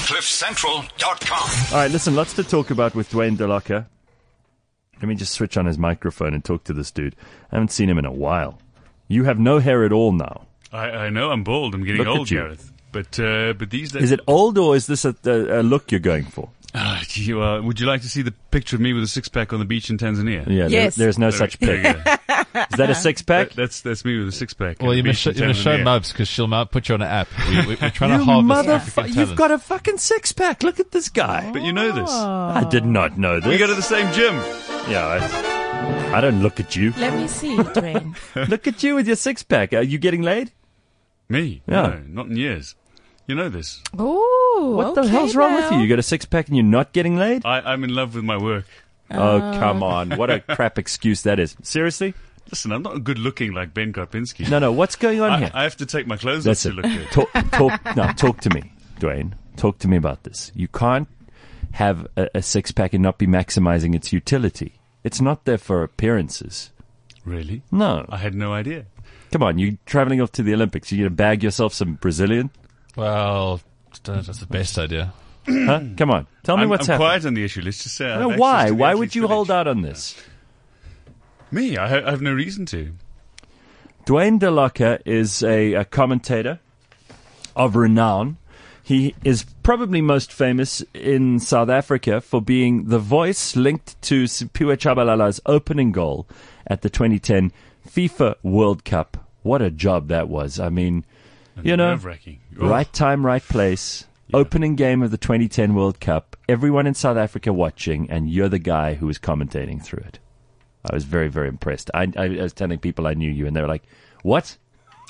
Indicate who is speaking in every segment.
Speaker 1: CliffCentral.com.
Speaker 2: All right, listen, lots to talk about with Dwayne DeLocca. Let me just switch on his microphone and talk to this dude. I haven't seen him in a while. You have no hair at all now.
Speaker 3: I know I'm bald. I'm getting
Speaker 2: Look
Speaker 3: old,
Speaker 2: at you.
Speaker 3: Gareth. But these days...
Speaker 2: Is it old, or is this a look you're going for?
Speaker 3: Would you like to see the picture of me with a six-pack on the beach in Tanzania?
Speaker 2: Yeah,
Speaker 4: Yes.
Speaker 2: there's no such pic.
Speaker 3: There you go.
Speaker 2: Is that a six-pack?
Speaker 3: That's me with a six-pack.
Speaker 5: Well,
Speaker 3: on
Speaker 5: you
Speaker 3: the
Speaker 5: must
Speaker 3: beach in
Speaker 5: show
Speaker 3: Tanzania.
Speaker 5: Mubs because she'll put you on an app. We're trying to
Speaker 2: You
Speaker 5: harvest African
Speaker 2: You've
Speaker 5: talent.
Speaker 2: got a fucking six-pack. Look at this guy.
Speaker 3: But you know this.
Speaker 2: I did not know this.
Speaker 3: We go to the same gym.
Speaker 2: Yeah, I don't look at you.
Speaker 4: Let me see, Dwayne.
Speaker 2: Look at you with your six-pack. Are you getting laid?
Speaker 3: Me?
Speaker 2: Yeah.
Speaker 3: No, not in years. You know this.
Speaker 4: Oh,
Speaker 2: What the hell's wrong with you? You got a six-pack and you're not getting laid?
Speaker 3: I'm in love with my work.
Speaker 2: Oh, come on. What a crap excuse that is. Seriously?
Speaker 3: Listen, I'm not good looking like Ben Karpinski.
Speaker 2: No, what's going on here?
Speaker 3: I have to take my clothes off to
Speaker 2: Listen,
Speaker 3: look good.
Speaker 2: talk to me, Dwayne. Talk to me about this. You can't have a six-pack and not be maximizing its utility. It's not there for appearances.
Speaker 3: Really?
Speaker 2: No.
Speaker 3: I had no idea.
Speaker 2: Come on, you're traveling off to the Olympics. You're going to bag yourself some Brazilian?
Speaker 5: Well, that's the best idea.
Speaker 2: Huh? Come on. Tell me what's
Speaker 3: I'm
Speaker 2: happening.
Speaker 3: quiet on the issue. Let's just say. I
Speaker 2: No,
Speaker 3: have
Speaker 2: why?
Speaker 3: access to the
Speaker 2: Why
Speaker 3: athlete's
Speaker 2: would you
Speaker 3: village.
Speaker 2: hold out on this?
Speaker 3: Me? I have no reason to.
Speaker 2: Dwayne DeLocca is a commentator of renown. He is probably most famous in South Africa for being the voice linked to Siphiwe Tshabalala's opening goal at the 2010 FIFA World Cup. What a job that was. I mean,
Speaker 3: Nerve-wracking. Oh.
Speaker 2: right time, right place.
Speaker 3: Yeah.
Speaker 2: Opening game of the 2010 World Cup. Everyone in South Africa watching, and you're the guy who was commentating through it. I was very, very impressed. I was telling people I knew you, and they were like, what?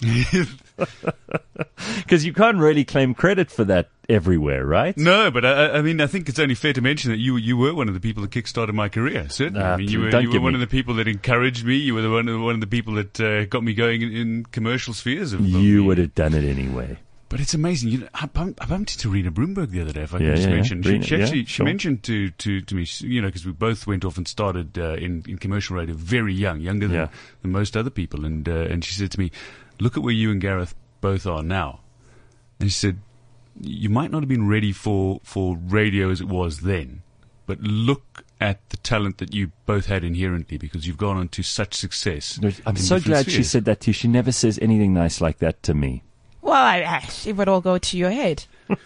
Speaker 2: Because you can't really claim credit for that everywhere, right?
Speaker 3: No, but I mean, I think it's only fair to mention that you were one of the people that kickstarted my career. Certainly, I mean, you were one of the people that encouraged me. You were one of the people that got me going in commercial spheres.
Speaker 2: You would have done it anyway.
Speaker 3: But it's amazing. You know, I bumped into Rena Broomberg the other day. If I can
Speaker 2: Yeah,
Speaker 3: just
Speaker 2: yeah,
Speaker 3: mention,
Speaker 2: yeah.
Speaker 3: she
Speaker 2: Rena,
Speaker 3: she mentioned to me, you know, because we both went off and started in commercial radio very young, younger than most other people, and she said to me, "Look at where you and Gareth both are now." And she said, "You might not have been ready for radio as it was then, but look at the talent that you both had inherently because you've gone on to such success."
Speaker 2: I'm
Speaker 3: in
Speaker 2: so
Speaker 3: different
Speaker 2: glad she
Speaker 3: spheres.
Speaker 2: said that to you. She never says anything nice like that to me.
Speaker 4: Well, it would all go to your head.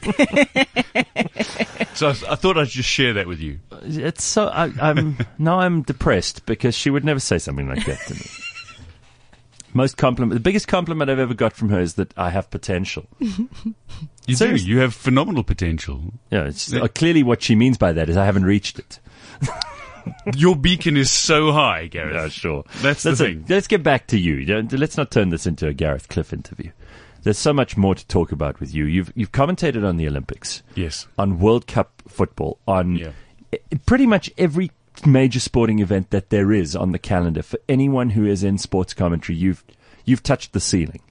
Speaker 3: So I thought I'd just share that with you.
Speaker 2: It's so I'm depressed because she would never say something like that to me. The biggest compliment I've ever got from her is that I have potential.
Speaker 3: You
Speaker 2: Seriously.
Speaker 3: do. You have phenomenal potential.
Speaker 2: Yeah, clearly what she means by that is I haven't reached it.
Speaker 3: Your beacon is so high, Gareth.
Speaker 2: Yeah, sure.
Speaker 3: That's the
Speaker 2: Listen,
Speaker 3: thing.
Speaker 2: let's get back to you. Let's not turn this into a Gareth Cliff interview. There's so much more to talk about with you. You've commentated on the Olympics,
Speaker 3: Yes.
Speaker 2: on World Cup football, on
Speaker 3: Yeah.
Speaker 2: pretty much every major sporting event that there is on the calendar. For anyone who is in sports commentary, you've touched the ceiling.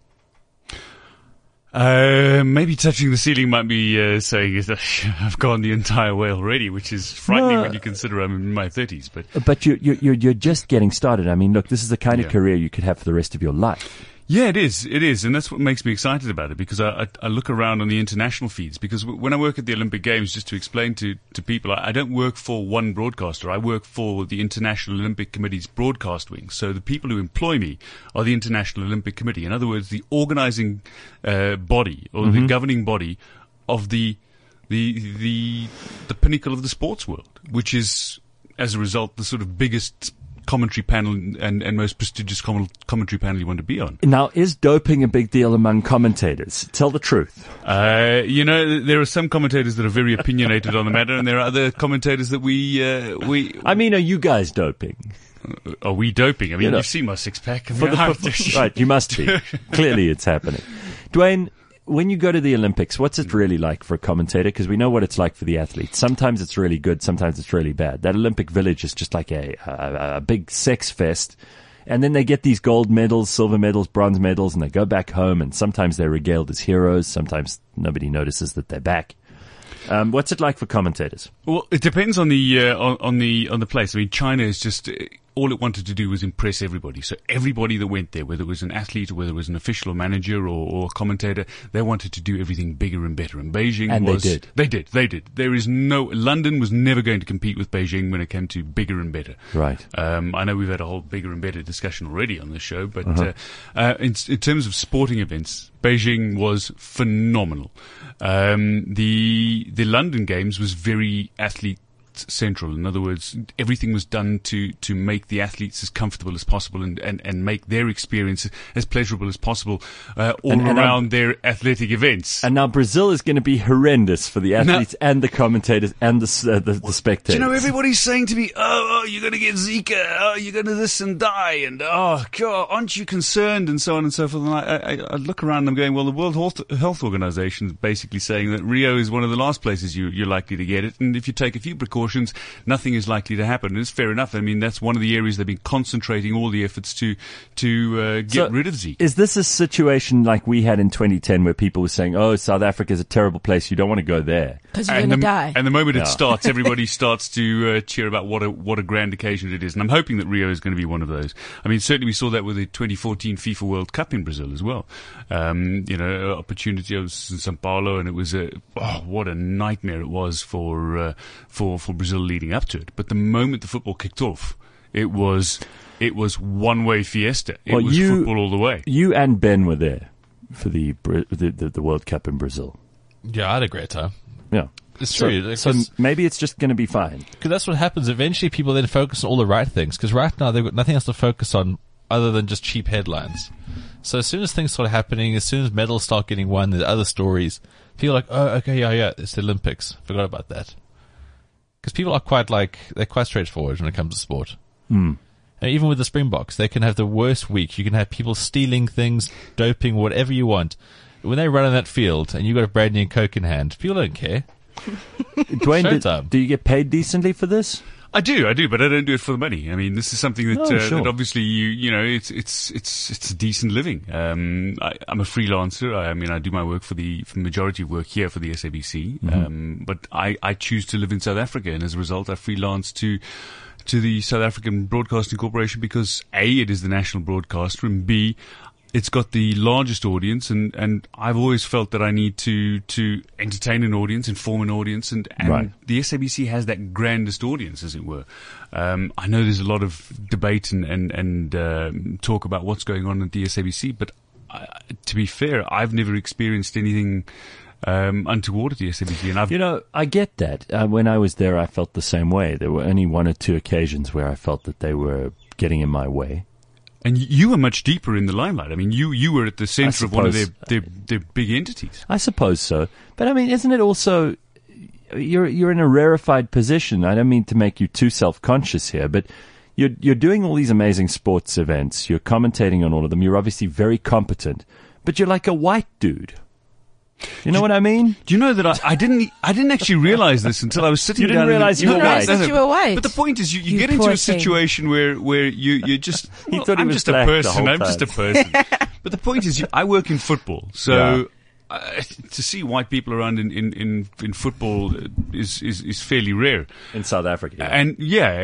Speaker 3: Maybe touching the ceiling might be saying is that I've gone the entire way already, which is frightening
Speaker 2: No.
Speaker 3: when you consider I'm in my 30s.
Speaker 2: But you're just getting started. I mean, look, this is the kind of
Speaker 3: Yeah.
Speaker 2: career you could have for the rest of your life.
Speaker 3: Yeah, it is, and that's what makes me excited about it, because I look around on the international feeds, because when I work at the Olympic Games, just to explain to people, I don't work for one broadcaster, I work for the International Olympic Committee's broadcast wing, so the people who employ me are the International Olympic Committee, in other words, the organising body, or the governing body of the pinnacle of the sports world, which is, as a result, the sort of biggest commentary panel and most prestigious commentary panel you want to be on.
Speaker 2: Now, is doping a big deal among commentators? Tell the truth.
Speaker 3: You know, there are some commentators that are very opinionated on the matter, and there are other commentators that we.
Speaker 2: I mean, are you guys doping?
Speaker 3: Are we doping? I mean,
Speaker 2: You know,
Speaker 3: you've seen my six pack.
Speaker 2: Right, you must be. Clearly, it's happening. Dwayne, when you go to the Olympics, what's it really like for a commentator? Because we know what it's like for the athletes. Sometimes it's really good, sometimes it's really bad. That Olympic Village is just like a big sex fest. And then they get these gold medals, silver medals, bronze medals, and they go back home, and sometimes they're regaled as heroes. Sometimes nobody notices that they're back. What's it like for commentators?
Speaker 3: Well, it depends on the place. I mean, China is just all it wanted to do was impress everybody. So everybody that went there, whether it was an athlete or whether it was an official or manager or a commentator, they wanted to do everything bigger and better. And Beijing They did. London was never going to compete with Beijing when it came to bigger and better.
Speaker 2: Right.
Speaker 3: I know we've had a whole bigger and better discussion already on this show, but in terms of sporting events, Beijing was phenomenal. The London Games was very athlete central. In other words, everything was done to make the athletes as comfortable as possible and make their experience as pleasurable as possible around their athletic events.
Speaker 2: And now Brazil is going to be horrendous for the athletes and the commentators and the spectators.
Speaker 3: Do you know, everybody's saying to me, oh, you're going to get Zika, oh, you're going to this and die, and oh, God, aren't you concerned, and so on and so forth. And I look around and I'm going, well, the World Health Organization is basically saying that Rio is one of the last places you're likely to get it, and if you take a few precautions, nothing is likely to happen. And it's fair enough. I mean, that's one of the areas they've been concentrating all the efforts to get rid of Zika.
Speaker 2: Is this a situation like we had in 2010 where people were saying, oh, South Africa is a terrible place, you don't want to go there?
Speaker 4: Because you're going to die.
Speaker 3: And the moment it starts, everybody starts to cheer about what a grand occasion it is. And I'm hoping that Rio is going to be one of those. I mean, certainly we saw that with the 2014 FIFA World Cup in Brazil as well. Opportunity. I was in Sao Paulo, and it was what a nightmare it was for Brazil leading up to it. But the moment the football kicked off, it was one-way fiesta. It was football all the way.
Speaker 2: You and Ben were there for the World Cup in Brazil.
Speaker 5: Yeah, I had a great time.
Speaker 2: Yeah.
Speaker 5: It's true.
Speaker 2: So maybe it's just going to be fine.
Speaker 5: Because that's what happens. Eventually people then focus on all the right things. Because right now they've got nothing else to focus on other than just cheap headlines. So as soon as things start happening, as soon as medals start getting won, there's other stories. People are like, oh, okay, yeah, it's the Olympics. Forgot about that. Because people are they're quite straightforward when it comes to sport.
Speaker 2: Mm.
Speaker 5: And even with the Springboks, they can have the worst week. You can have people stealing things, doping, whatever you want. When they run on that field and you've got a brandy and Coke in hand, people don't care.
Speaker 2: Dwayne, do you get paid decently for this?
Speaker 3: I do, but I don't do it for the money. I mean, this is something that, that obviously it's decent living. I'm a freelancer. I do my work for the majority of work here for the SABC.
Speaker 2: Mm-hmm.
Speaker 3: But I choose to live in South Africa, and as a result, I freelance to the South African Broadcasting Corporation because A, it is the national broadcaster, and B, it's got the largest audience, and I've always felt that I need to entertain an audience, inform an audience, and
Speaker 2: right.
Speaker 3: The SABC has that grandest audience, as it were. I know there's a lot of debate and talk about what's going on at the SABC, but to be fair, I've never experienced anything untoward at the SABC, and
Speaker 2: I get that. When I was there, I felt the same way. There were only one or two occasions where I felt that they were getting in my way.
Speaker 3: And you were much deeper in the limelight. I mean, you were at the center of one of their big entities.
Speaker 2: I suppose so. But I mean, isn't it also, you're in a rarefied position. I don't mean to make you too self-conscious here, but you're doing all these amazing sports events. You're commentating on all of them. You're obviously very competent, but you're like a white dude. You know what I mean?
Speaker 3: Do you know that I didn't actually realize this until I was sitting down.
Speaker 2: You didn't realize you were white.
Speaker 4: You were white.
Speaker 3: But the point is, you get into a situation where you just, I'm just a person. I'm just a person. But the point is, I work in football, so to see white people around in football is fairly rare
Speaker 2: in South Africa.
Speaker 3: And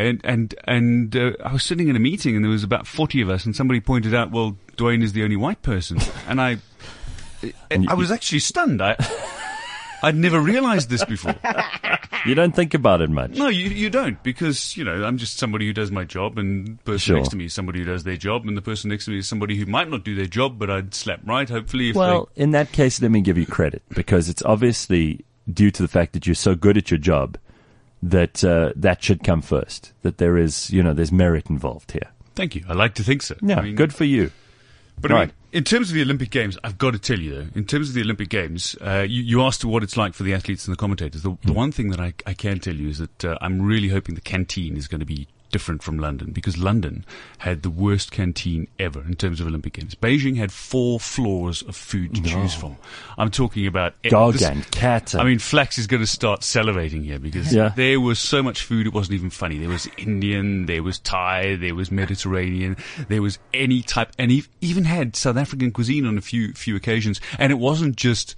Speaker 3: I was sitting in a meeting, and there was about 40 of us, and somebody pointed out, well, Dwayne is the only white person, and I was actually stunned. I'd never realized this before.
Speaker 2: You don't think about it much.
Speaker 3: No, you don't, because, I'm just somebody who does my job, and the person next to me is somebody who does their job, and the person next to me is somebody who might not do their job, but I'd slap right, hopefully.
Speaker 2: In that case, let me give you credit, because it's obviously due to the fact that you're so good at your job that that should come first, that there is, there's merit involved here.
Speaker 3: Thank you. I like to think so.
Speaker 2: Yeah, good for you.
Speaker 3: But right. In terms of the Olympic Games, I've got to tell you, though, in terms of the Olympic Games, you asked what it's like for the athletes and the commentators. The one thing that I can tell you is that I'm really hoping the canteen is going to be different from London, because London had the worst canteen ever in terms of Olympic Games. Beijing had 4 floors of food to choose from. I'm talking about
Speaker 2: dog and cat.
Speaker 3: I mean, Flax is going to start salivating here, because there was so much food it wasn't even funny. There was Indian, there was Thai, there was Mediterranean, there was any type, and he even had South African cuisine on a few occasions. And it wasn't just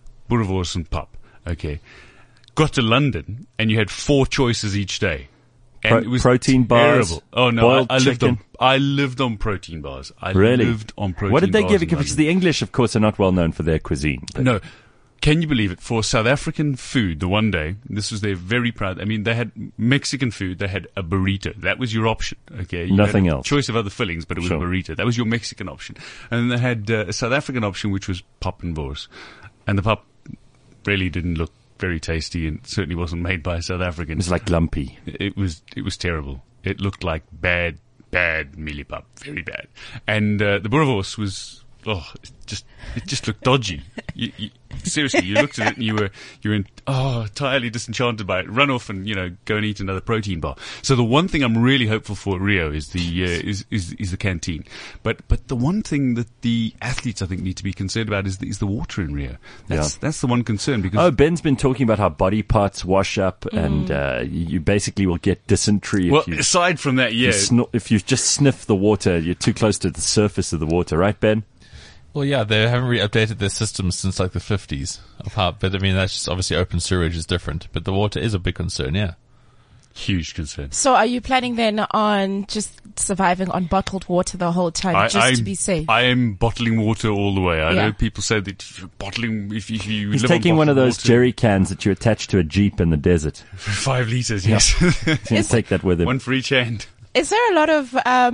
Speaker 3: boerewors and pap. Okay, got to London and you had 4 choices each day. And it was
Speaker 2: protein bars,
Speaker 3: terrible. Oh no,
Speaker 2: boiled
Speaker 3: I lived
Speaker 2: chicken.
Speaker 3: I lived on protein bars. I
Speaker 2: Really?
Speaker 3: lived on protein bars.
Speaker 2: What did they give?
Speaker 3: in
Speaker 2: Because
Speaker 3: London.
Speaker 2: the English, of course, are not well known for their cuisine. But
Speaker 3: No. Can you believe it? For South African food, the one day, this was their very proud. I mean, they had Mexican food. They had a burrito. That was your option. Okay, you
Speaker 2: Nothing
Speaker 3: had a
Speaker 2: else.
Speaker 3: choice of other fillings, but it was
Speaker 2: Sure.
Speaker 3: a burrito. That was your Mexican option. And then they had a South African option, which was pap and boors. And the pap really didn't look very tasty, and certainly wasn't made by a South African.
Speaker 2: it was like lumpy.
Speaker 3: It was terrible. It looked like bad millipap, very bad. And the boerewors was it just looked dodgy. Seriously, you looked at it and you were entirely disenchanted by it. Run off and go and eat another protein bar. So the one thing I'm really hopeful for at Rio is the is the canteen. But the one thing that the athletes I think need to be concerned about is the water in Rio. That's the one concern because
Speaker 2: Ben's been talking about how body parts wash up and you basically will get dysentery if you
Speaker 3: aside from that,
Speaker 2: if you just sniff the water. You're too close to the surface of the water, right, Ben?
Speaker 5: Well, yeah, they haven't really updated their systems since like the 50s. But I mean, that's just obviously open sewage is different. But the water is a big concern, yeah.
Speaker 3: huge concern.
Speaker 4: So are you planning then on just surviving on bottled water the whole time to be safe?
Speaker 3: I am bottling water all the way. I
Speaker 4: Yeah.
Speaker 3: know people say that if you're bottling, if you
Speaker 2: He's
Speaker 3: live
Speaker 2: taking
Speaker 3: on
Speaker 2: one of those
Speaker 3: bottled
Speaker 2: jerry cans that you attach to a Jeep in the desert.
Speaker 3: water, 5 liters, yes.
Speaker 2: He's going to take that with him.
Speaker 3: One for each hand.
Speaker 4: Is there a lot of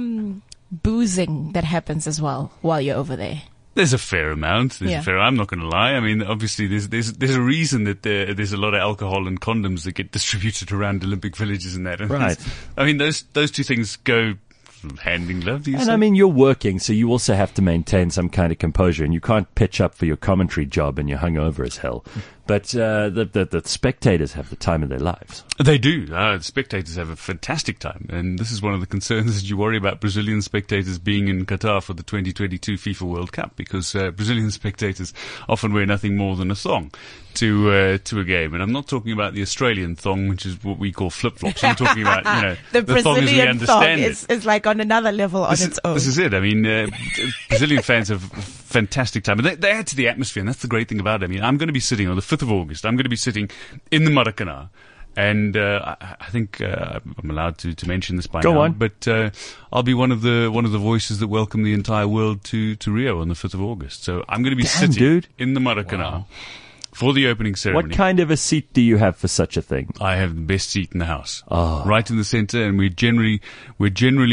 Speaker 4: boozing that happens as well while you're over there?
Speaker 3: There's a fair amount. I'm not going to lie. I mean, obviously, there's a reason that there's a lot of alcohol and condoms that get distributed around Olympic villages and that. And
Speaker 2: Right.
Speaker 3: I mean, those two things go hand in glove.
Speaker 2: And I mean, you're working, so you also have to maintain some kind of composure, and you can't pitch up for your commentary job and you're hungover as hell. But the spectators have the time of their lives.
Speaker 3: They do. The spectators have a fantastic time. And this is one of the concerns that you worry about Brazilian spectators being in Qatar for the 2022 FIFA World Cup, because Brazilian spectators often wear nothing more than a thong to a game. And I'm not talking about the Australian thong, which is what we call flip-flops. I'm talking about,
Speaker 4: the
Speaker 3: thong as we
Speaker 4: Brazilian
Speaker 3: understand
Speaker 4: thong
Speaker 3: it.
Speaker 4: is like on another level on its own.
Speaker 3: This is it. I mean, Brazilian fans have a fantastic time. And they add to the atmosphere, and that's the great thing about it. I mean, I'm going to be sitting on the 5th of August. I'm going to be sitting in the Maracanã. And I think I'm allowed to mention this by now.
Speaker 2: Go on.
Speaker 3: But I'll be one of the voices that welcome the entire world to Rio on the 5th of August. So I'm going to be sitting in the Maracanã for the opening ceremony.
Speaker 2: What kind of a seat do you have for such a thing?
Speaker 3: I have the best seat in the house,
Speaker 2: Oh.
Speaker 3: right in the center, and we're generally with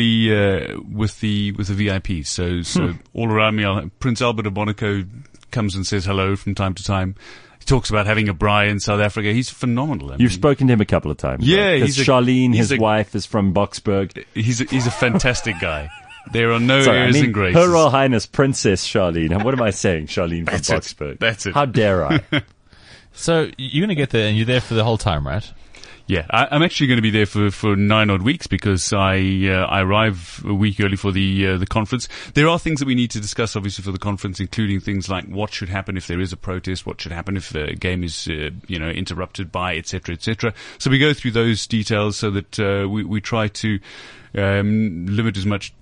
Speaker 3: the VIPs. So all around me, Prince Albert of Monaco comes and says hello from time to time. He talks about having a braai in South Africa. He's phenomenal. I mean,
Speaker 2: You've spoken to him a couple of times.
Speaker 3: Yeah,
Speaker 2: right? 'Cause Charlene, his wife, is from Boksburg.
Speaker 3: He's a fantastic guy. There are no
Speaker 2: Sorry,
Speaker 3: airs and graces.
Speaker 2: Her Royal Highness Princess Charlene. What am I saying? Charlene from
Speaker 3: That's it.
Speaker 2: Boksburg.
Speaker 3: That's it.
Speaker 2: How dare I?
Speaker 5: So you're going to get there, and you're there for the whole time, right?
Speaker 3: Yeah, I'm actually going to be there for 9 odd weeks because I arrive a week early for the conference. There are things that we need to discuss, obviously, for the conference, including things like what should happen if there is a protest, what should happen if a game is interrupted by, etc., etc. So we go through those details so that we try to limit as much.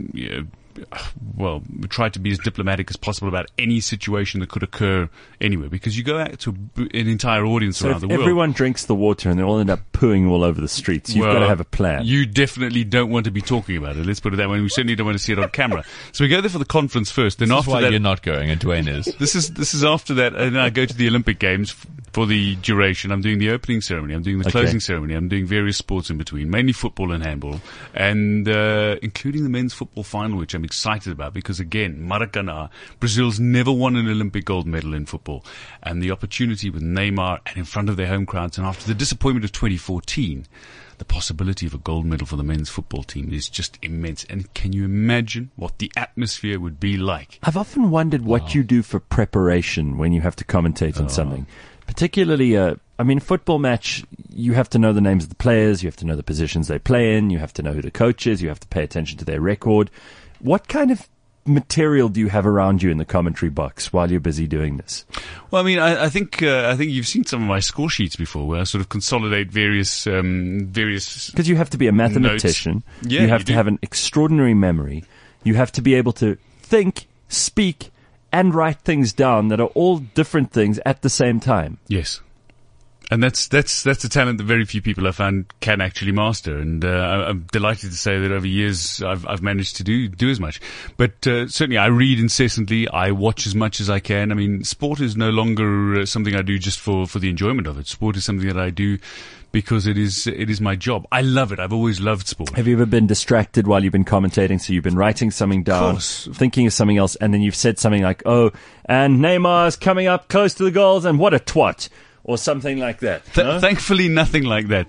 Speaker 3: We try to be as diplomatic as possible about any situation that could occur anywhere, because you go out to an entire audience
Speaker 2: So
Speaker 3: around
Speaker 2: if
Speaker 3: the world.
Speaker 2: everyone drinks the water and they all end up pooing all over the streets, you've got to have a plan.
Speaker 3: You definitely don't want to be talking about it. Let's put it that way. We certainly don't want to see it on camera. So we go there for the conference first. Then
Speaker 5: This is
Speaker 3: after
Speaker 5: why
Speaker 3: that,
Speaker 5: you're not going, and Dwayne is.
Speaker 3: this is after that, and then I go to the Olympic Games for the duration. I'm doing the opening ceremony. I'm doing the closing ceremony. I'm doing various sports in between, mainly football and handball, and including the men's football final, which I'm excited about because, again, Maracanã, Brazil's never won an Olympic gold medal in football, and the opportunity with Neymar and in front of their home crowds, and after the disappointment of 2014, the possibility of a gold medal for the men's football team is just immense. And can you imagine what the atmosphere would be like?
Speaker 2: I've often wondered what you do for preparation when you have to commentate on something. Particularly, football match, you have to know the names of the players, you have to know the positions they play in, you have to know who the coach is, you have to pay attention to their record. What kind of material do you have around you in the commentary box while you're busy doing this?
Speaker 3: Well, I mean, I think you've seen some of my score sheets before, where I sort of consolidate various.
Speaker 2: Because you have to be a mathematician,
Speaker 3: Notes. Yeah,
Speaker 2: you have
Speaker 3: you
Speaker 2: to
Speaker 3: do.
Speaker 2: have an extraordinary memory, you have to be able to think, speak, and write things down that are all different things at the same time.
Speaker 3: Yes. And that's a talent that very few people have found can actually master. And I'm delighted to say that over years I've managed to do as much. But certainly I read incessantly. I watch as much as I can. I mean, sport is no longer something I do just for the enjoyment of it. Sport is something that I do because it is my job. I love it. I've always loved sport.
Speaker 2: Have you ever been distracted while you've been commentating? So you've been writing something down, thinking of something else, and then you've said something like, "Oh, and Neymar's coming up close to the goals, and what a twat." Or something like that. No?
Speaker 3: Thankfully, nothing like that.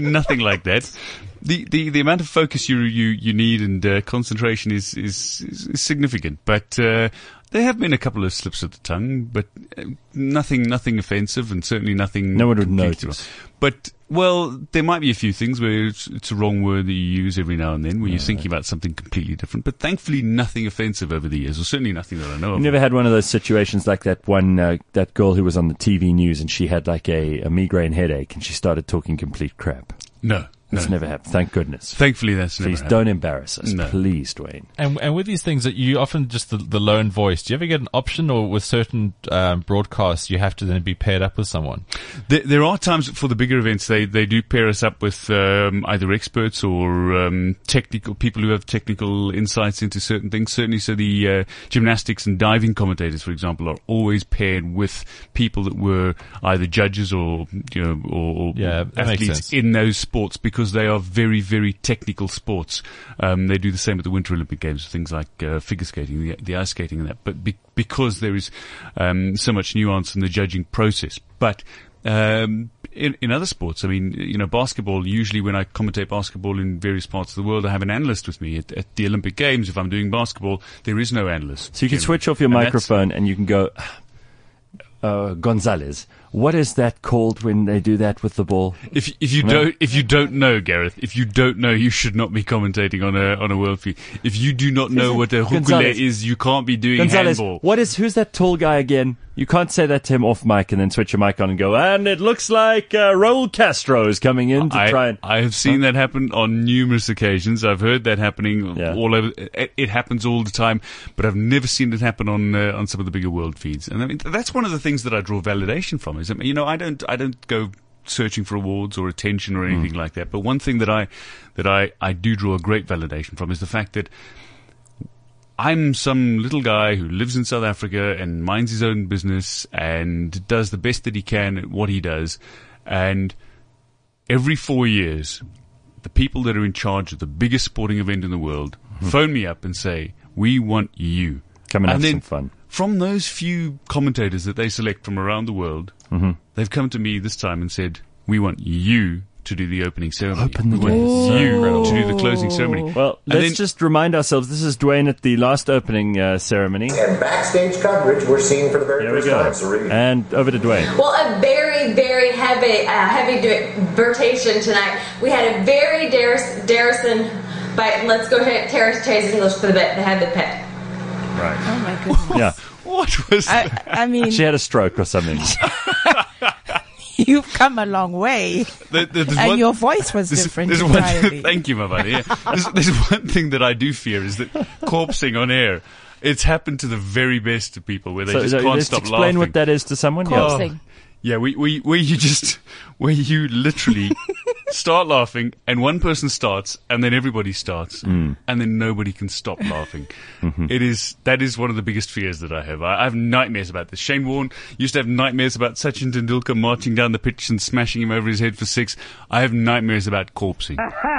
Speaker 3: The amount of focus you need and concentration is significant. But there have been a couple of slips of the tongue, but nothing offensive, and certainly nothing.
Speaker 2: No one would notice.
Speaker 3: But well, there might be a few things where it's a wrong word that you use every now and then, where you're thinking about something completely different. But thankfully, nothing offensive over the years, or certainly nothing that I know of.
Speaker 2: You never had one of those situations like that one that girl who was on the TV news and she had like a migraine headache and she started talking complete crap.
Speaker 3: No.
Speaker 2: That's never happened. Thank goodness.
Speaker 3: Thankfully, that's never happened.
Speaker 2: Please don't embarrass us.
Speaker 3: No.
Speaker 2: Please, Dwayne.
Speaker 5: And with these things that you often just the lone voice, do you ever get an option, or with certain broadcasts you have to then be paired up with someone?
Speaker 3: There are times for the bigger events they do pair us up with either experts or technical people who have technical insights into certain things. Certainly, so the gymnastics and diving commentators, for example, are always paired with people that were either judges or athletes in those sports, because they are very, very technical sports. They do the same at the Winter Olympic Games, things like figure skating, the ice skating and that. But because there is so much nuance in the judging process. But in other sports, I mean, basketball, usually when I commentate basketball in various parts of the world, I have an analyst with me. At the Olympic Games, if I'm doing basketball, there is no analyst.
Speaker 2: So you can switch off your microphone and you can go, Gonzalez, what is that called when they do that with the ball?
Speaker 3: If you don't know, Gareth, if you don't know, you should not be commentating on a world feed. If you do not know what a hukule is, you can't be doing handball.
Speaker 2: Who's that tall guy again? You can't say that to him off mic and then switch your mic on and go, and it looks like Raul Castro is coming in to try and...
Speaker 3: I have seen that happen on numerous occasions. I've heard that happening all over. It happens all the time, but I've never seen it happen on some of the bigger world feeds. And I mean, that's one of the things that I draw validation from. Is, I don't go searching for awards or attention or anything like that. But one thing that I do draw a great validation from is the fact that I'm some little guy who lives in South Africa and minds his own business and does the best that he can at what he does. And every 4 years, the people that are in charge of the biggest sporting event in the world phone me up and say, "We want you.
Speaker 2: Come and have some fun."
Speaker 3: From those few commentators that they select from around the world, they've come to me this time and said, "We want you to do the opening ceremony.
Speaker 2: Open the
Speaker 3: We want you to do the closing ceremony."
Speaker 2: Well, let's just remind ourselves, this is Dwayne at the last opening ceremony.
Speaker 1: And backstage coverage we're seeing for the very first time. Serene.
Speaker 2: And over to Dwayne.
Speaker 6: Well, a very, very heavy vertation tonight. We had a very Darrison, but let's go ahead, Terrace Chase English for the bit. They had the pit.
Speaker 2: Right.
Speaker 4: Oh my goodness.
Speaker 2: Yeah.
Speaker 3: What was that?
Speaker 4: I mean,
Speaker 2: she had a stroke or something.
Speaker 4: You've come a long way, and your voice was different entirely.
Speaker 3: Thank you, my buddy. Yeah. There's one thing that I do fear is that corpsing on air. It's happened to the very best of people where they just can't stop laughing.
Speaker 2: Explain what that is to someone.
Speaker 4: Corpsing.
Speaker 3: Yeah, where you literally start laughing and one person starts and then everybody starts and then nobody can stop laughing. That is one of the biggest fears that I have. I have nightmares about this. Shane Warne used to have nightmares about Sachin Tendulkar marching down the pitch and smashing him over his head for 6. I have nightmares about corpsing.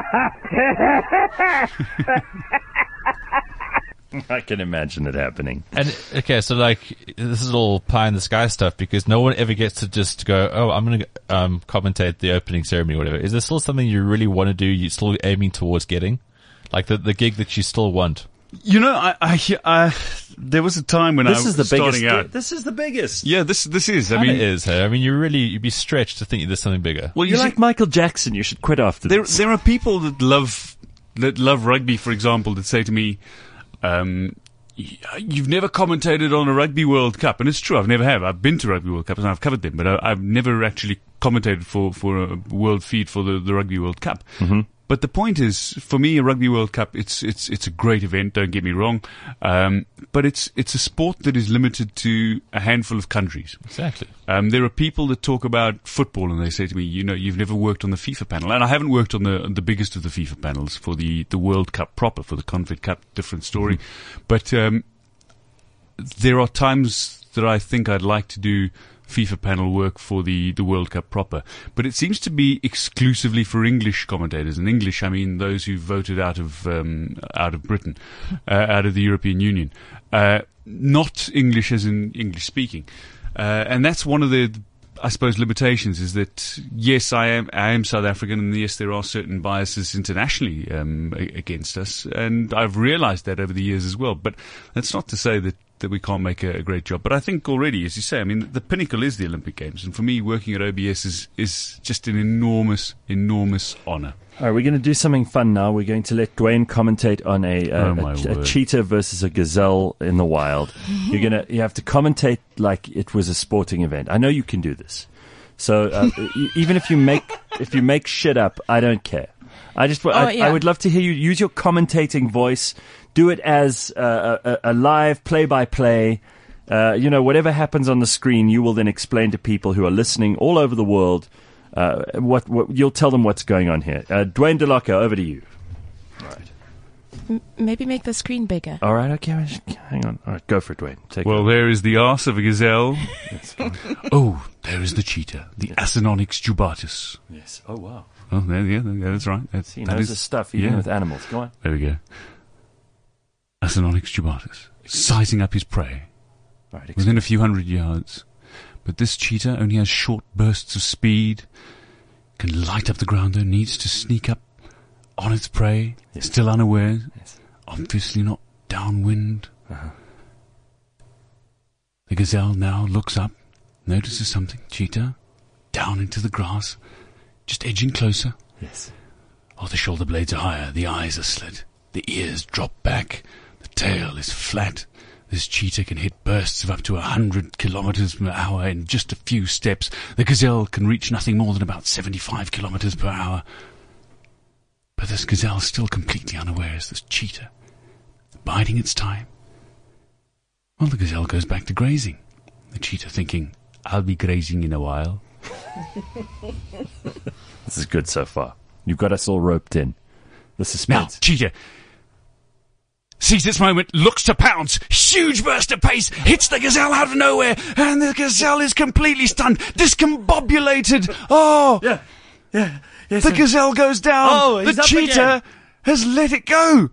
Speaker 2: I can imagine it happening.
Speaker 5: And okay, so like this is all pie in the sky stuff because no one ever gets to just go, "Oh, I'm going to commentate the opening ceremony," or whatever. Is there still something you really want to do? You're still aiming towards getting, like the gig that you still want.
Speaker 3: I there was a time when I was starting out.
Speaker 2: This is the biggest.
Speaker 3: Yeah, this is.
Speaker 5: I mean, it is. Hey? I mean, you'd be stretched to think there's something bigger.
Speaker 2: Well, you're like Michael Jackson. You should quit after this.
Speaker 3: There are people that love rugby, for example, that say to me, "You've never commentated on a Rugby World Cup," and it's true. I've never have. I've been to Rugby World Cups and I've covered them, but I've never actually commentated for a world feed for the Rugby World Cup. But the point is, for me, a Rugby World Cup, it's a great event, don't get me wrong. But it's a sport that is limited to a handful of countries.
Speaker 5: Exactly.
Speaker 3: There are people that talk about football and they say to me, you've never worked on the FIFA panel. And I haven't worked on the biggest of the FIFA panels for the World Cup proper, for the Confed Cup, different story. But, there are times that I think I'd like to do FIFA panel work for the World Cup proper. But it seems to be exclusively for English commentators. And English, I mean those who voted out of Britain, out of the European Union. Not English as in English speaking. And that's one of the, I suppose, limitations is that, yes, I am South African, and yes, there are certain biases internationally against us. And I've realized that over the years as well. But that's not to say that we can't make a great job. But I think already, as you say, I mean, the pinnacle is the Olympic Games. And for me, working at OBS is just an enormous, enormous honor.
Speaker 2: All right, we're going to do something fun now. We're going to let Dwayne commentate on a cheetah versus a gazelle in the wild. You have to commentate like it was a sporting event. I know you can do this. So even if you make shit up, I don't care. I would love to hear you use your commentating voice. Do it as a live play-by-play. Whatever happens on the screen, you will then explain to people who are listening all over the world. What you'll tell them what's going on here. Dwayne DeLocca, over to you. All right.
Speaker 4: Maybe make the screen bigger.
Speaker 2: All right, okay. Hang on. All right, go for it, Dwayne.
Speaker 3: There is the arse of a gazelle. Oh, there is the cheetah, the Acinonyx jubatus.
Speaker 2: Yes. Oh, wow.
Speaker 3: Oh, yeah, that's right.
Speaker 2: He knows his stuff, even with animals. Go on.
Speaker 3: There we go. Acinonyx jubatus, sizing up his prey.
Speaker 2: Right,
Speaker 3: within a few hundred yards. But this cheetah only has short bursts of speed, can light up the ground though, needs to sneak up on its prey, still unaware, obviously not downwind.
Speaker 2: Uh-huh.
Speaker 3: The gazelle now looks up, notices something, cheetah, down into the grass, just edging closer.
Speaker 2: Yes.
Speaker 3: Oh, the shoulder blades are higher, the eyes are slit, the ears drop back, the tail is flat. This cheetah can hit bursts of up to 100 kilometers per hour in just a few steps. The gazelle can reach nothing more than about 75 kilometers per hour. But this gazelle is still completely unaware as this cheetah, biding its time. Well, the gazelle goes back to grazing. The cheetah thinking, I'll be grazing in a while.
Speaker 2: This is good so far. You've got us all roped in. The suspense.
Speaker 3: Now, cheetah sees its moment, looks to pounce, huge burst of pace, hits the gazelle out of nowhere, and the gazelle is completely stunned, discombobulated. Oh!
Speaker 2: Yeah. Yes,
Speaker 3: the gazelle goes down.
Speaker 2: Oh,
Speaker 3: the cheetah has let it go.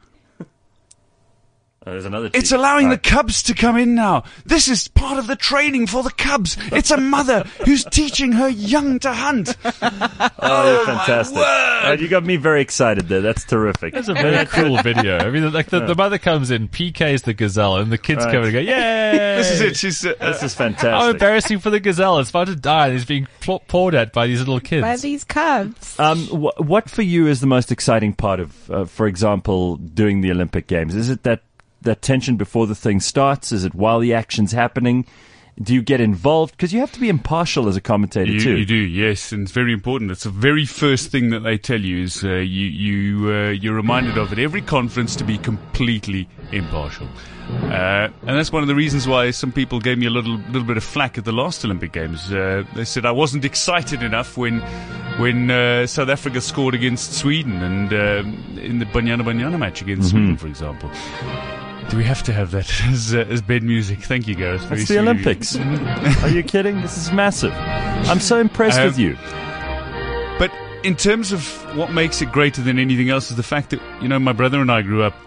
Speaker 2: There's another cheetah.
Speaker 3: It's allowing the cubs to come in now. This is part of the training for the cubs. It's a mother who's teaching her young to hunt.
Speaker 2: Oh, fantastic. You got me very excited there. That's terrific.
Speaker 5: That's a very cool video. I mean, like the mother comes in, PK's the gazelle, and the kids come in and go, yay!
Speaker 3: This is it.
Speaker 2: This is fantastic.
Speaker 5: How embarrassing for the gazelle. It's about to die and it's being pawed at by these little kids.
Speaker 4: By these cubs.
Speaker 2: What for you is the most exciting part of, for example, doing the Olympic Games? Is it that tension before the thing starts? Is it while the action's happening? Do you get involved? Because you have to be impartial as a commentator too.
Speaker 3: You do, yes, and it's very important. It's the very first thing that they tell you is you're reminded of at every conference to be completely impartial. And that's one of the reasons why some people gave me a little bit of flack at the last Olympic Games. They said I wasn't excited enough when South Africa scored against Sweden and in the Banyana match against Sweden, for example. Do we have to have that as bed music? Thank you, Gareth.
Speaker 2: It's the Olympics. Are you kidding? This is massive. I'm so impressed with you.
Speaker 3: But in terms of what makes it greater than anything else is the fact that, my brother and I grew up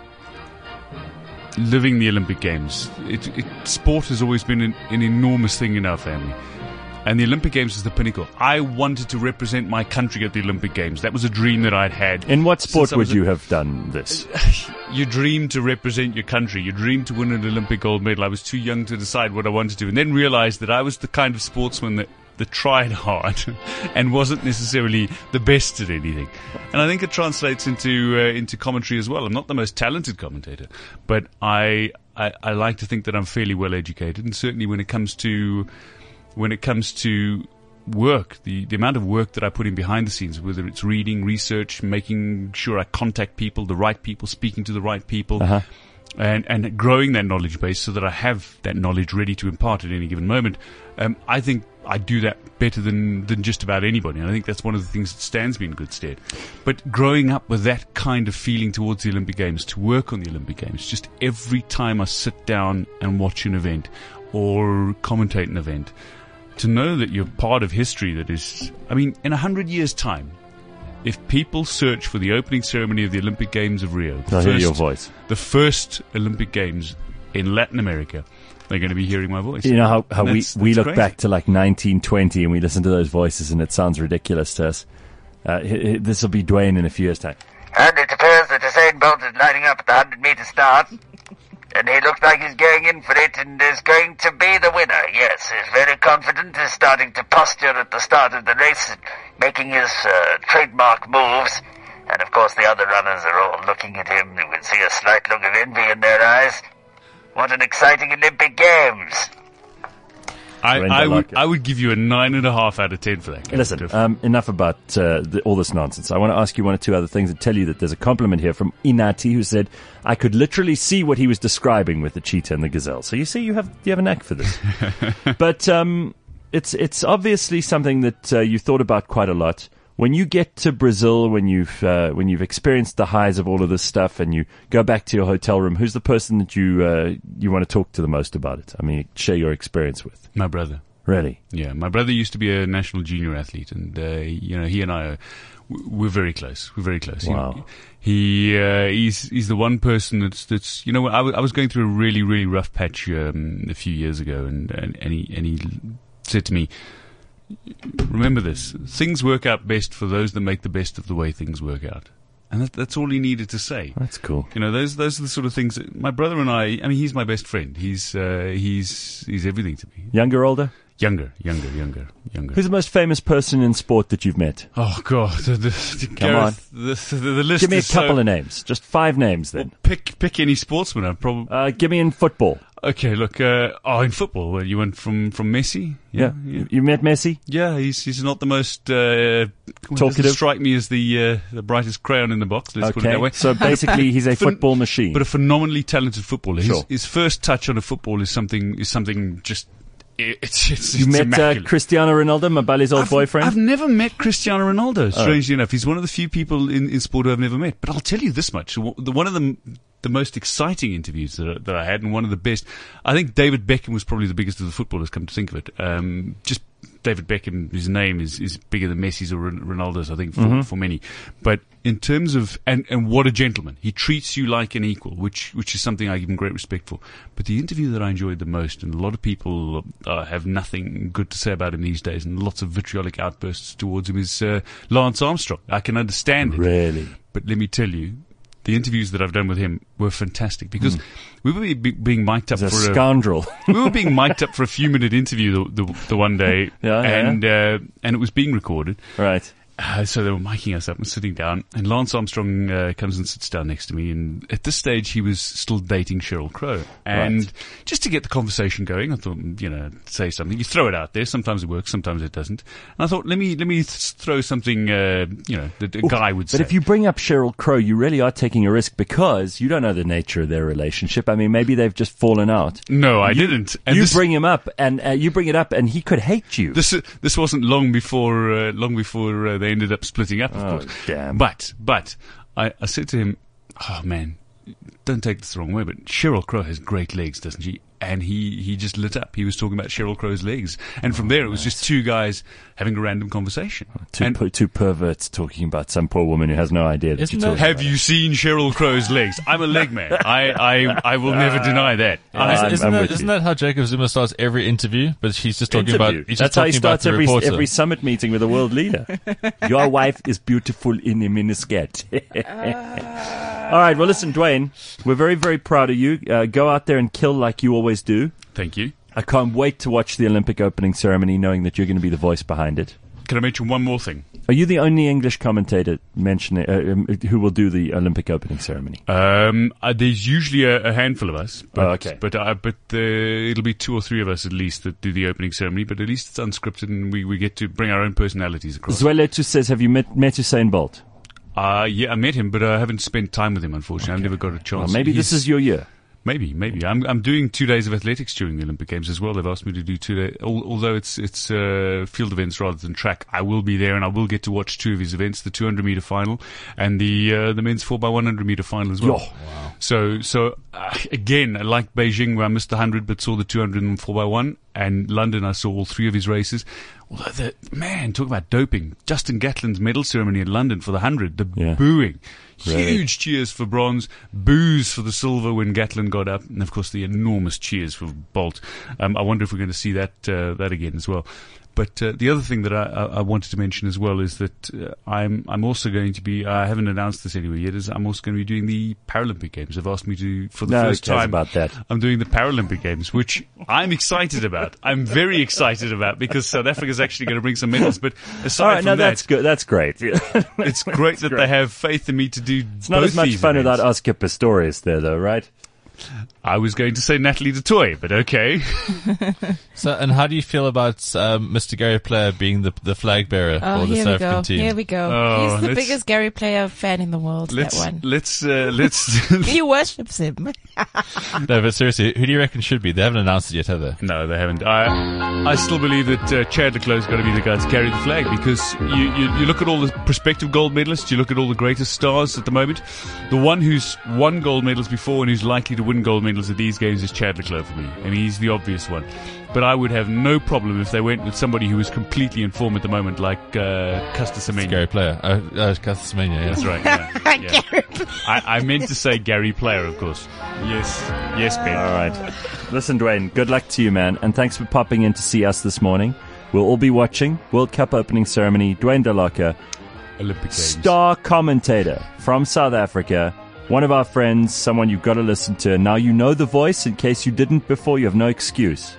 Speaker 3: living the Olympic Games. Sport has always been an enormous thing in our family. And the Olympic Games is the pinnacle. I wanted to represent my country at the Olympic Games. That was a dream that I'd had.
Speaker 2: In what sport would you have done this?
Speaker 3: You dream to represent your country. You dream to win an Olympic gold medal. I was too young to decide what I wanted to do. And then realized that I was the kind of sportsman that tried hard and wasn't necessarily the best at anything. And I think it translates into commentary as well. I'm not the most talented commentator, but I like to think that I'm fairly well educated. And certainly when it comes to work, the amount of work that I put in behind the scenes, whether it's reading, research, making sure I contact people, the right people, speaking to the right people, and growing that knowledge base so that I have that knowledge ready to impart at any given moment. I think I do that better than just about anybody. And I think that's one of the things that stands me in good stead. But growing up with that kind of feeling towards the Olympic Games, to work on the Olympic Games, just every time I sit down and watch an event or commentate an event, to know that you're part of history that is, I mean, in 100 years' time, if people search for the opening ceremony of the Olympic Games of Rio,
Speaker 2: hear your voice.
Speaker 3: The first Olympic Games in Latin America, they're going to be hearing my voice.
Speaker 2: You know how we look
Speaker 3: crazy.
Speaker 2: back to like 1920 and we listen to those voices and it sounds ridiculous to us. This will be Dwayne in a few years' time.
Speaker 7: And it appears that Usain Bolt is lining up at the 100-meter start. And he looks like he's going in for it and is going to be the winner. Yes, he's very confident. He's starting to posture at the start of the race, making his trademark moves. And of course the other runners are all looking at him. You can see a slight look of envy in their eyes. What an exciting Olympic Games.
Speaker 3: I would give you a 9.5 out of 10 for that.
Speaker 2: Listen, enough about all this nonsense. I want to ask you one or two other things and tell you that there's a compliment here from Inati who said, I could literally see what he was describing with the cheetah and the gazelle. So you see, you have a knack for this. But it's obviously something that you thought about quite a lot. When you get to Brazil, when you've experienced the highs of all of this stuff, and you go back to your hotel room, who's the person that you want to talk to the most about it? I mean, share your experience with.
Speaker 3: My brother.
Speaker 2: Really?
Speaker 3: Yeah, my brother used to be a national junior athlete, and he and I we're very close. We're very close.
Speaker 2: Wow.
Speaker 3: He's the one person that's I was going through a really, really rough patch a few years ago, and he said to me, remember this, things work out best for those that make the best of the way things work out. And that's all he needed to say.
Speaker 2: That's cool.
Speaker 3: Those are the sort of things that my brother and I mean, he's my best friend. He's everything to me.
Speaker 2: Younger, older?
Speaker 3: Younger.
Speaker 2: Who's the most famous person in sport that you've met?
Speaker 3: Oh, God.
Speaker 2: Come on.
Speaker 3: The list
Speaker 2: Give me a
Speaker 3: is
Speaker 2: couple of names. Just 5 names, then.
Speaker 3: Well, pick any sportsman. I'd probably...
Speaker 2: give me in football.
Speaker 3: Okay, look, in football, well, you went from Messi?
Speaker 2: Yeah. You met Messi?
Speaker 3: Yeah, he's not the most, talkative. Strike me as the brightest crayon in the box, let's put it that way.
Speaker 2: So basically he's a football machine.
Speaker 3: But a phenomenally talented footballer.
Speaker 2: Sure.
Speaker 3: His first touch on a football is something just, it's
Speaker 2: You met
Speaker 3: immaculate.
Speaker 2: Cristiano Ronaldo, Mabali's old boyfriend?
Speaker 3: I've never met Cristiano Ronaldo, strangely enough. He's one of the few people in sport who I've never met. But I'll tell you this much. One of the most exciting interviews that I had, and one of the best. I think David Beckham was probably the biggest of the footballers, come to think of it. Just David Beckham, his name is bigger than Messi's or Ronaldo's, I think, for many. But in terms of, and what a gentleman. He treats you like an equal, which is something I give him great respect for. But the interview that I enjoyed the most, and a lot of people have nothing good to say about him these days, and lots of vitriolic outbursts towards him, is Lance Armstrong. I can understand it.
Speaker 2: Really?
Speaker 3: But let me tell you, the interviews that I've done with him were fantastic, because we were being mic'd up
Speaker 2: He's
Speaker 3: for
Speaker 2: a scoundrel.
Speaker 3: We were being mic'd up for a few-minute interview the one day, and it was being recorded.
Speaker 2: Right.
Speaker 3: So they were miking us up and sitting down, and Lance Armstrong comes and sits down next to me, and at this stage he was still dating Sheryl Crow. And just to get the conversation going, I thought, say something. You throw it out there. Sometimes it works, sometimes it doesn't. And I thought, let me throw something, that a guy would say.
Speaker 2: But if you bring up Sheryl Crow, you really are taking a risk, because you don't know the nature of their relationship. I mean, maybe they've just fallen out.
Speaker 3: No, I didn't. And
Speaker 2: you bring him up, and you bring it up, and he could hate you.
Speaker 3: This wasn't long before they ended up splitting up, of course.
Speaker 2: Damn.
Speaker 3: But I said to him, oh man, don't take this the wrong way, but Sheryl Crow has great legs, doesn't she? And he just lit up. He was talking about Sheryl Crow's legs. And from there, it was just two guys having a random conversation.
Speaker 2: Two perverts talking about some poor woman who has no idea that you're talking
Speaker 3: Have
Speaker 2: about
Speaker 3: you seen Sheryl Crow's legs? I'm a leg man. I will never deny that.
Speaker 5: Isn't that how Jacob Zuma starts every interview? But he's just talking about...
Speaker 2: That's how he starts every summit meeting with a world leader. Your wife is beautiful in a miniskirt. All right, well, listen, Dwayne, we're very, very proud of you. Go out there and kill like you always do.
Speaker 3: Thank you.
Speaker 2: I can't wait to watch the Olympic opening ceremony, knowing that you're going to be the voice behind it.
Speaker 3: Can I mention one more thing?
Speaker 2: Are you the only English commentator who will do the Olympic opening ceremony?
Speaker 3: There's usually a handful of us. But,
Speaker 2: okay.
Speaker 3: But it'll be 2 or 3 of us at least that do the opening ceremony. But at least it's unscripted and we get to bring our own personalities across.
Speaker 2: Zweletu says, have you met Usain Bolt?
Speaker 3: Yeah, I met him, but I haven't spent time with him, unfortunately. Okay. I've never got a chance.
Speaker 2: Well, maybe this is your year.
Speaker 3: Maybe. I'm doing 2 days of athletics during the Olympic Games as well. They've asked me to do 2 days, although it's field events rather than track. I will be there and I will get to watch 2 of his events, the 200 meter final and the men's 4x100 meter final as well.
Speaker 2: Wow.
Speaker 3: So again, like Beijing where I missed the 100 but saw the 200 and 4x1, and London I saw all 3 of his races. Although talk about doping. Justin Gatlin's medal ceremony in London for the 100, the booing. Really? Huge cheers for bronze, boos for the silver when Gatlin got up, and of course the enormous cheers for Bolt. I wonder if we're going to see that again as well. But the other thing that I wanted to mention as well is that I'm also going to be, I haven't announced this anywhere yet, is I'm also going to be doing the Paralympic Games. They've asked me to, for the first time,
Speaker 2: about that.
Speaker 3: I'm doing the Paralympic Games, which I'm excited about. I'm very excited about because South Africa's actually going to bring some medals. But aside from that,
Speaker 2: that's good. That's great.
Speaker 3: It's great that they have faith in me to do
Speaker 2: It's not as much fun without Oscar Pistorius there, though, right?
Speaker 3: I was going to say Natalie du Toit, but okay.
Speaker 5: So, and how do you feel about Mr. Gary Player being the flag bearer for the South African team?
Speaker 4: Here we go.
Speaker 3: Oh,
Speaker 4: he's the biggest Gary Player fan in the world.
Speaker 3: Let's.
Speaker 4: He worships him.
Speaker 5: No, but seriously, who do you reckon should be? They haven't announced it yet, have they?
Speaker 3: No, they haven't. I still believe that Chad Leclerc's got to be the guy to carry the flag because you look at all the prospective gold medalists, you look at all the greatest stars at the moment. The one who's won gold medals before and who's likely to win gold medals at these games is Chad Leclerc for me. I mean, he's the obvious one. But I would have no problem if they went with somebody who is completely in form at the moment, like Caster Semenya.
Speaker 5: Gary Player. Caster Semenya, yeah.
Speaker 3: That's right, yeah. I meant to say Gary Player, of course. Yes, Ben.
Speaker 2: All right. Listen, Dwayne, good luck to you, man. And thanks for popping in to see us this morning. We'll all be watching World Cup opening ceremony. Dwayne Delocca,
Speaker 3: Olympic Games.
Speaker 2: Star commentator from South Africa. One of our friends, someone you've got to listen to. Now you know the voice. In case you didn't before, you have no excuse.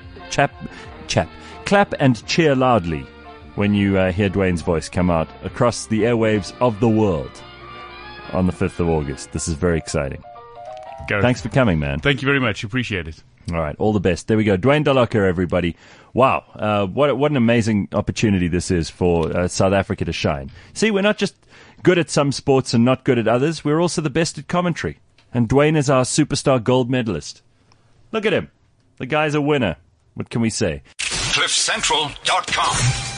Speaker 2: Clap and cheer loudly when you hear Dwayne's voice come out across the airwaves of the world on the 5th of August. This is very exciting.
Speaker 3: Gareth,
Speaker 2: thanks for coming, man.
Speaker 3: Thank you very much. Appreciate it.
Speaker 2: All right. All the best. There we go. Dwayne Delocca, everybody. Wow. What an amazing opportunity this is for South Africa to shine. See, we're not just good at some sports and not good at others. We're also the best at commentary. And Dwayne is our superstar gold medalist. Look at him. The guy's a winner. What can we say?
Speaker 8: CliffCentral.com